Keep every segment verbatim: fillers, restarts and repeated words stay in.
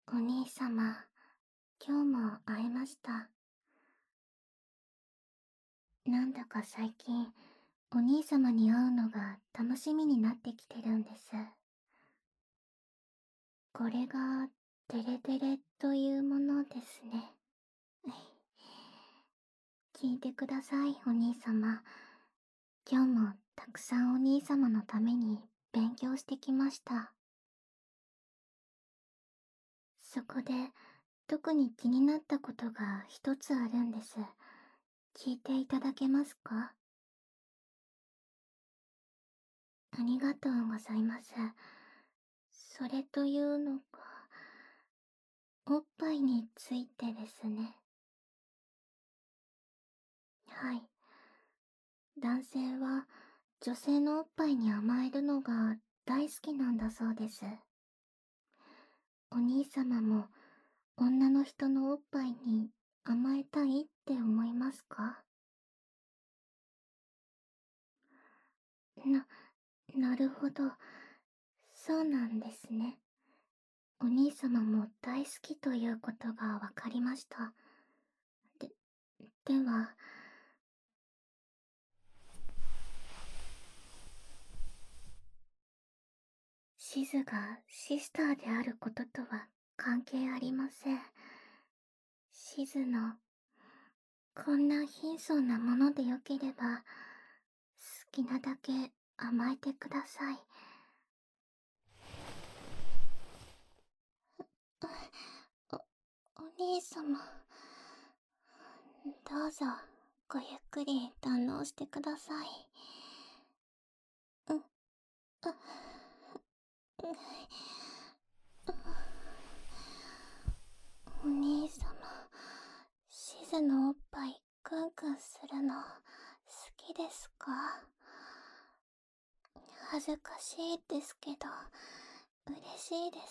お兄様、今日も会えました。なんだか最近、お兄様に会うのが楽しみになってきてるんです。これが、デレデレというものですね。聞いてください、お兄様。今日もたくさんお兄様のために勉強してきました。そこで、特に気になったことが一つあるんです。聞いていただけますか？ありがとうございます。それというのが、おっぱいについてですね。はい。男性は女性のおっぱいに甘えるのが大好きなんだそうです。お兄様も女の人のおっぱいに甘えたいって思いますか？な、なるほど。そうなんですね。お兄様も大好きということがわかりました。で、では、シズがシスターであることとは関係ありません。シズの、こんな貧相なものでよければ、好きなだけ甘えてください。お、お兄様、どうぞ、ごゆっくり堪能してください。う、う、う、お兄様、シズのおっぱいクンクンするの好きですか？恥ずかしいですけど、嬉しいです。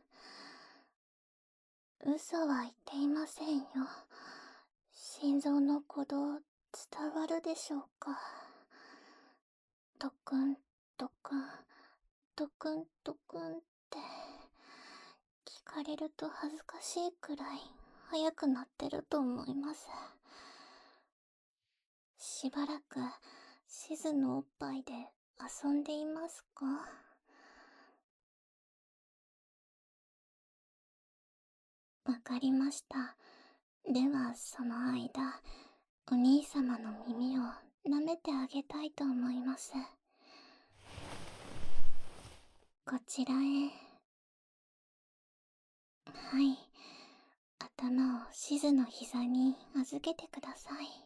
嘘は言っていませんよ。心臓の鼓動伝わるでしょうか？トクントクントクントクンって聞かれると恥ずかしいくらい速くなってると思います。しばらくシズのおっぱいで遊んでいますか？わかりました。ではその間、お兄様の耳を舐めてあげたいと思います。こちらへ。はい。頭をシズの膝に預けてください。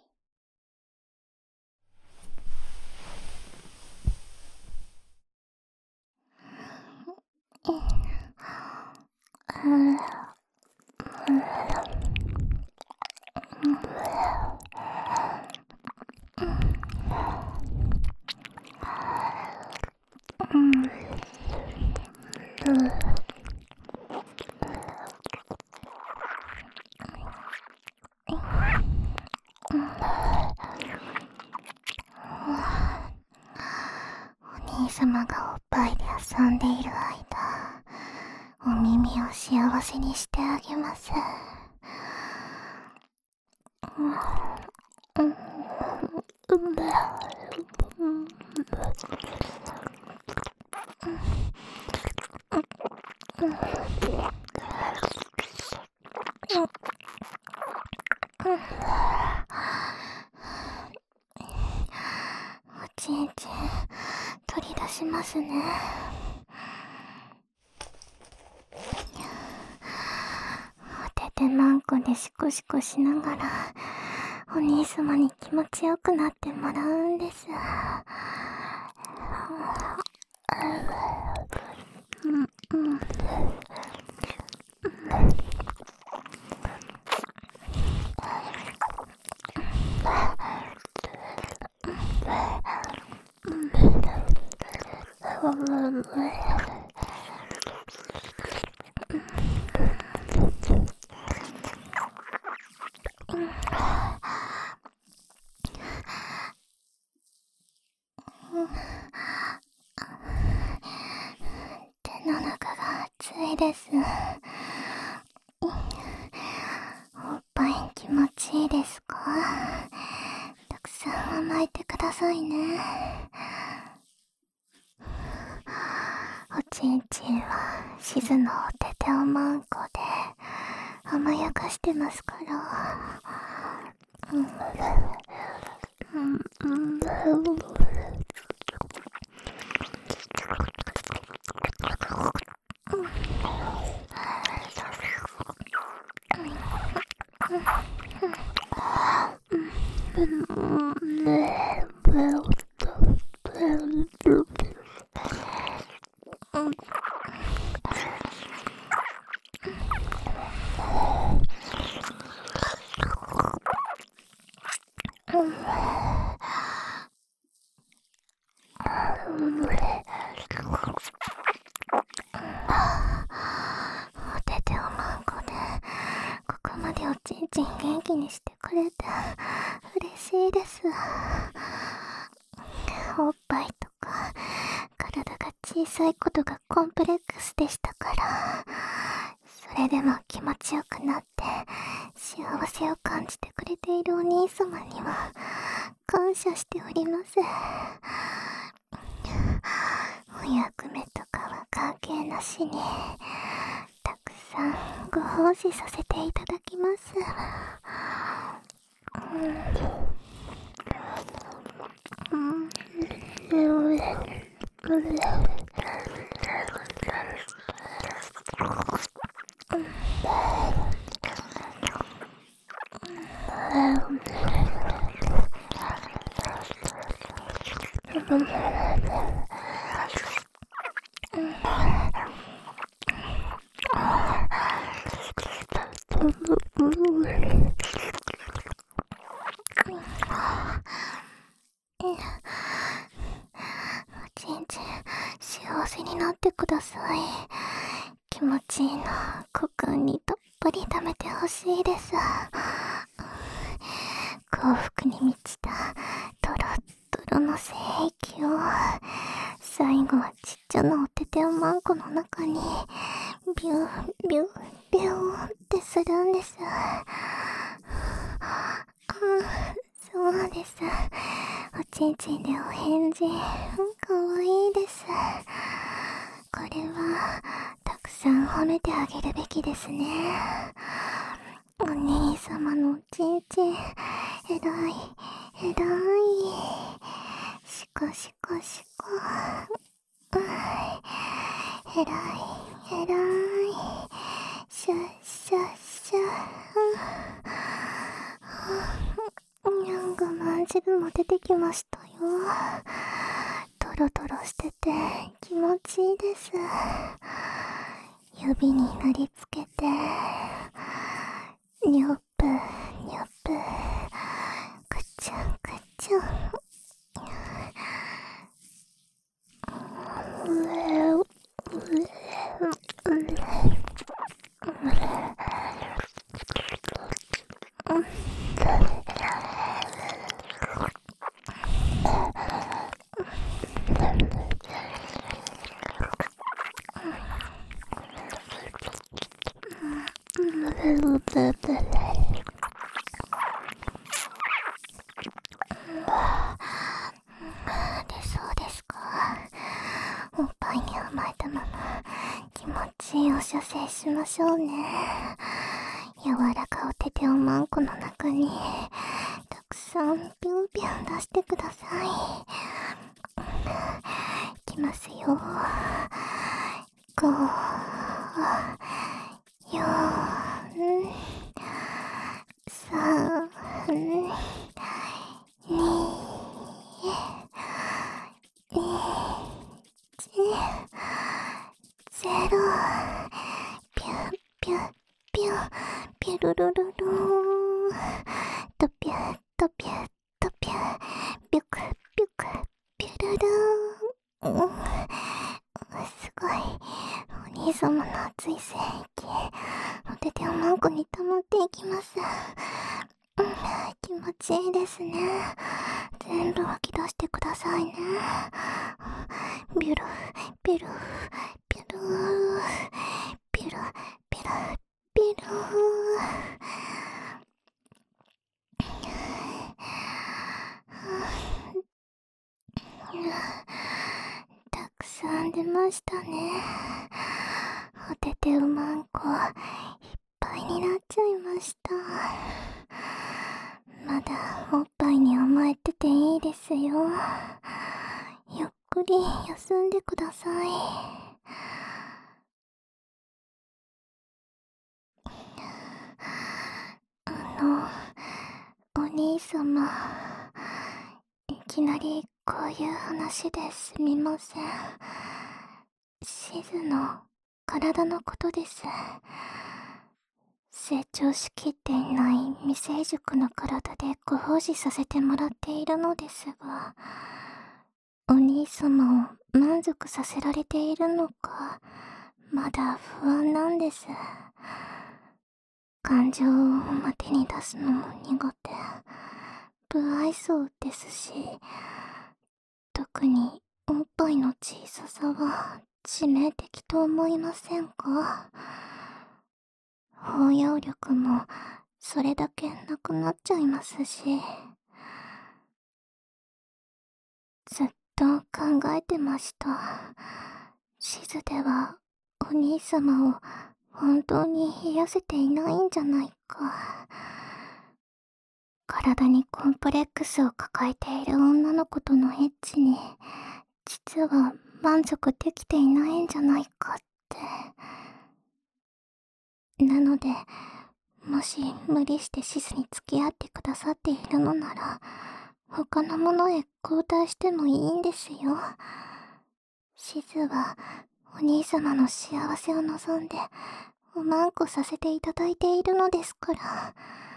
お兄様がおっぱいで遊んでいる間、お耳を幸せにしてあげます。おちんちん取り出しますね。お手手マンコでシコシコしながらお兄様に気持ちよくなってもらうんです。手の中が熱いです。 さいね。おちんちんはしずのおてておまんこで甘やかしてますから。うんうんうんおてておまんこでここまでおちんちん元気にしてくれて嬉しいです。おっぱいとか体が小さいことがコンプレックスでしたから、それでも気持ちよくなって幸せを感じてくれているお兄様には感謝しております。お役目とかは関係なしにたくさんご奉仕させていただきます。うんうんおちんちん幸せになってください。気持ちいいの股間にたっぷり溜めてほしいです。幸福に満ちたトロットロの精液を最後はちっちゃなおてておまんこの中にビュービュービューってするんです。そうです。おちんちんでお返事かわいいです。これはたくさん褒めてあげるべきですね。お兄様のおちんちんえらいえらいシコシコシコうんえらいえらいシャッシャッシャッなんかまんじるも出てきましたよ。トロトロしてて気持ちいいです。指になりつけてにょっぷにょっぷくちゃんくちゃんでそうですか。おっぱいに甘えたまま気持ちいいお射精しましょうね。柔らかおてておまんこの中にたくさんビュンビュン出してください。いきますよ。ご、よん、さん、に、ゼロ、ピュッピュッピュッピュルルルルーンとピュッとピュッとピュッピュクピュクピュルルーン、うん、すごいお兄様の熱い精液おてておまんこに溜まっていきます。うん、気持ちいいですね。全部吐き出してくださいね。ビュルビュルビュルビュルビュルビュルましたね。おててうまんこいっぱいになっちゃいました。まだおっぱいに甘えてていいですよ。ゆっくり休んでください。あの、お兄様、いきなりこういう話ですみません。しずの体のことです。成長しきっていない未成熟の体でご奉仕させてもらっているのですが、お兄様を満足させられているのか、まだ不安なんです。感情を表に出すのも苦手、不愛想ですし、特におっぱいの小ささは致命的と思いませんか？包容力もそれだけなくなっちゃいますし。ずっと考えてました。しずではお兄様を本当に癒せていないんじゃないか。体にコンプレックスを抱えている女の子とのエッチに実は満足できていないんじゃないかって。なので、もし無理してシスに付き合ってくださっているのなら、他のものへ交代してもいいんですよ。シズはお兄様の幸せを望んでおまんこさせていただいているのですから。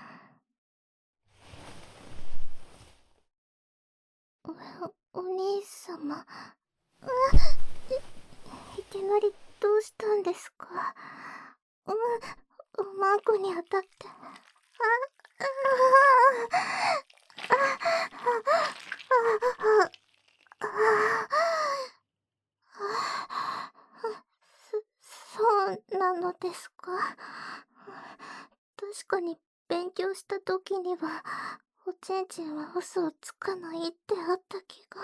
お、お兄様、ういきなりどうしたんですか？うおまんこに当たって、あ、ああ、あ、あ、あ、あ、あ、そ、そうなのですか？確かに勉強した時には、おちんちんは嘘をつかないってあった気が。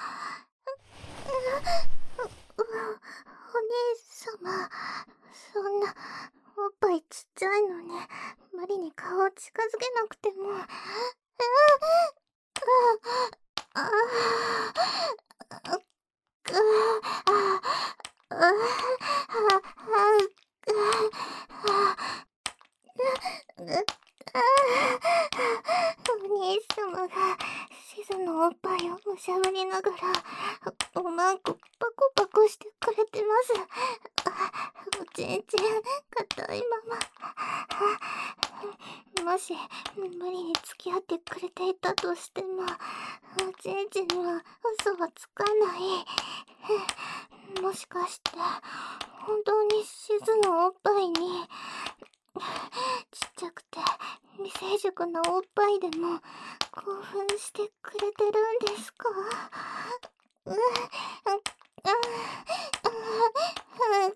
お、お兄様、そんな、おっぱいちっちゃいのに、無理に顔を近づけなくても。ああ、ああ、ああ、あお兄様がシズのおっぱいをむしゃぶりながらおまんこパコパコしてくれてます。おちんちん硬いまま。もし無理に付き合ってくれていたとしても、おちんちんは嘘はつかない。もしかして本当にシズのおっぱいに、ちっちゃくて未成熟なおっぱいでも興奮してくれてるんですか？う、あ、あ、あ、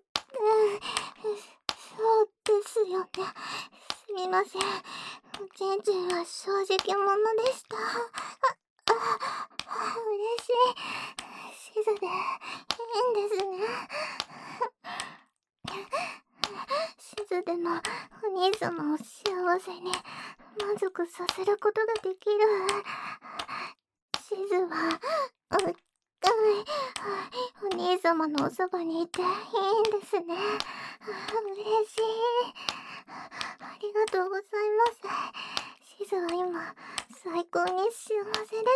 そうですよね。すみません。おちんちんは正直者でした。あ、あ、嬉しい。シズでいいんですね。シズでのお兄様を幸せに満足させることができる。シズは、お、はい、お兄様のおそばにいていいんですね。嬉しい。ありがとうございます。シズは今、最高に幸せです。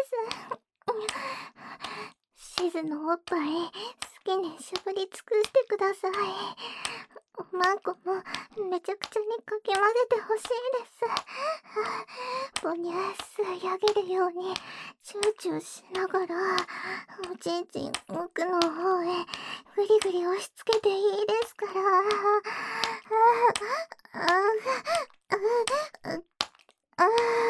シズのおっぱい、好きにしゃぶり尽くしてください。おまんこもめちゃくちゃにかき混ぜてほしいです。母乳吸い上げるようにチューチューしながらおちんちん奥の方へグリグリ押し付けていいですから。あああああ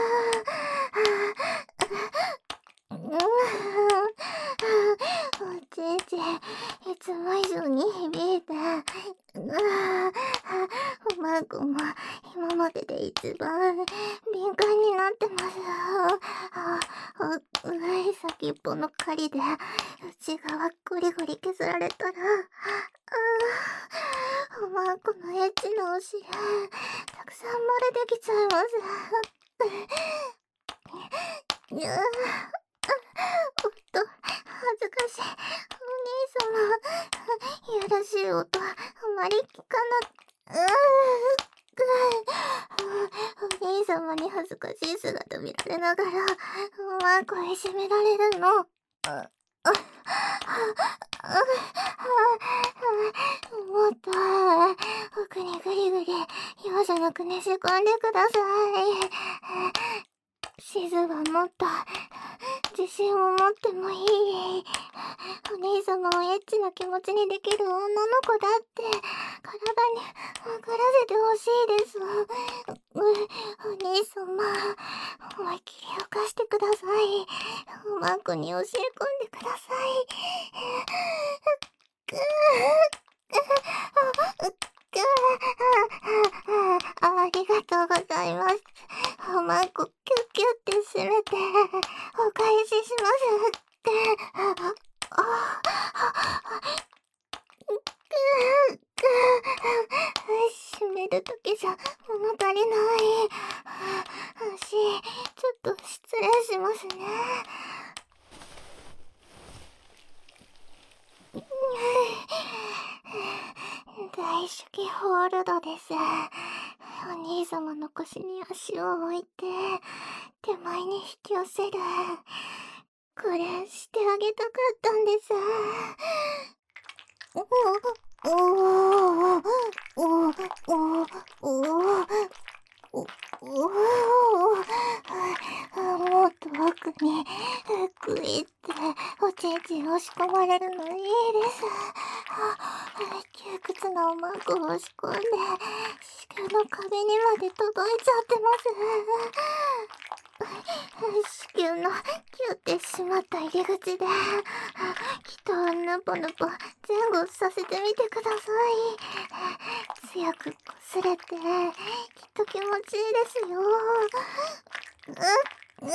おちんちんいつも以上に響いて、おマー君は今までで一番敏感になってます。ああ、うい先っぽの狩りで内側ゴリゴリ削られたら、ああ、マー君のエッチなお尻たくさん漏れてきちゃいます。うわおっと、恥ずかしい。お兄様、いやらしい音、あまり聞かな、うーお兄様に恥ずかしい姿見られながら、うまくいじめられるの。あ、あ、あ、あ、もっと、奥にぐりぐり、容赦なくねじ込んでください。シズはもっと自信を持ってもいい。お兄様をエッチな気持ちにできる女の子だって体に分からせてほしいです。お兄様、思いっきり犯してください。うまくに教え込んでください。くあありがとうございます。うまくキュッキュって締めてお返ししますって。ああ締めるだけじゃ物足りない。足、ちょっと失礼しますね。大手記ホールドです。お兄様の腰に足を置いて手前に引き寄せる。これしてあげたかったんです。おおおおおおおおもっと奥にグイっておちんちん押し込まれるのいいです。窮屈なおまんこを押し込んで子宮の壁にまで届いちゃってます。子宮のキュってしまった入り口で人をぬぽぬぽ前後させてみてください。強くこすれてきっと気持ちいいですよ。うう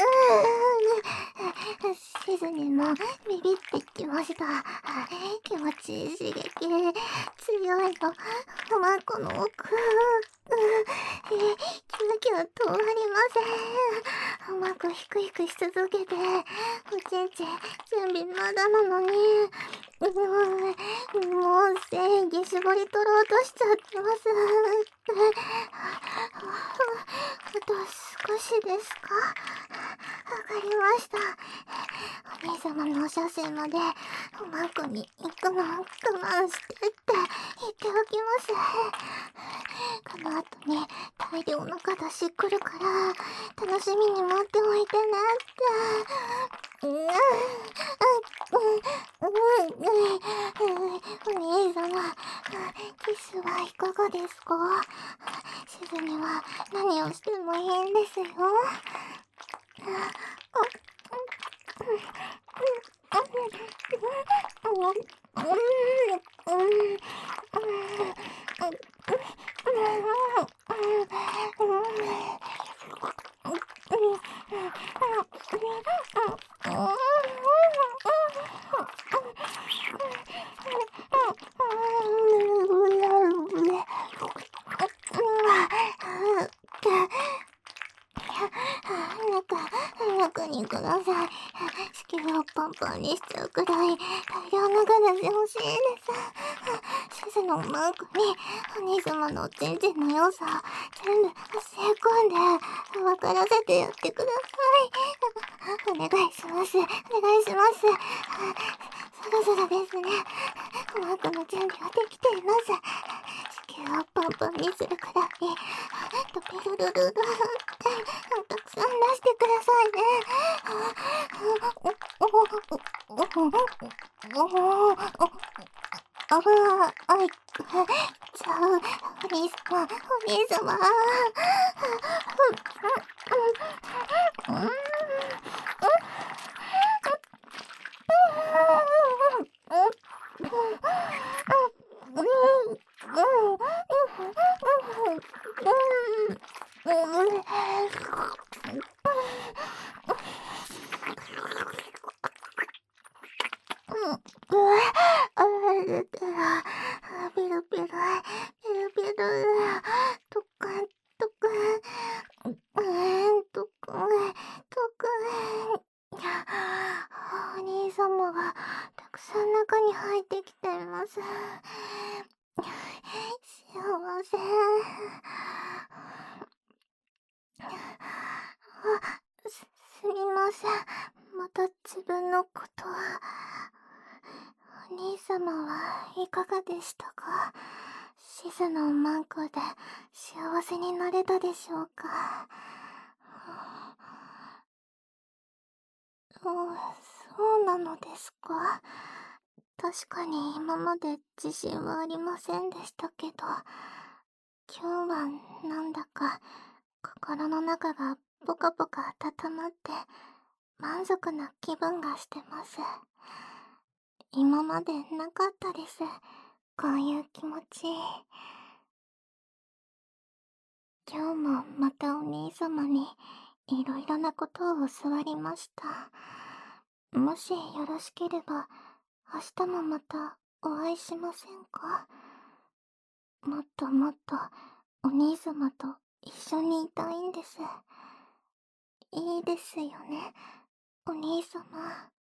シズにもビビってきました。気持ちいい刺激強いのおまんこの奥。キュキュ止まりません。うまくヒクヒクし続けておちんちん準備まだなのにうもう繊維絞り取ろうとしちゃってます。あと少しですか。わかりました。お兄様のお写真までうまくに行くの我慢してって言っておきます。この後に大量の形来るから楽しみに待っておいてねって。うんお兄様、キスはいかがですか。シズには何をしてもいいんですよ。中にください。子宮をパンパンにしちゃうくらい大量のガラス欲しいです。シズのマークにお兄様のおちんちんの良さ全部教え込んで分からせてやってください。お願いします。お願いします。そろそろですね。マークの準備はできています。子宮をパンパンにするくらいドピルルルルってたくさん出してくださいね。ああ、あい、じゃあ、お兄様、お兄様。 ピルピル、ピルピル、とかん、とかん、うん、とかん、とかん。お兄様がたくさん中に入ってきています。幸せ。あ、す、すみません。また自分のことは。お兄様はいかがでしたか？シズのマンコで幸せになれたでしょうか？うん、そうなのですか？確かに今まで自信はありませんでしたけど、今日はなんだか心の中がポカポカ温まって満足な気分がしてます。今までなかったです、こういう気持ち。今日もまたお兄様にいろいろなことを教わりました。もしよろしければ明日もまたお会いしませんか？もっともっとお兄様と一緒にいたいんです。いいですよね、お兄様。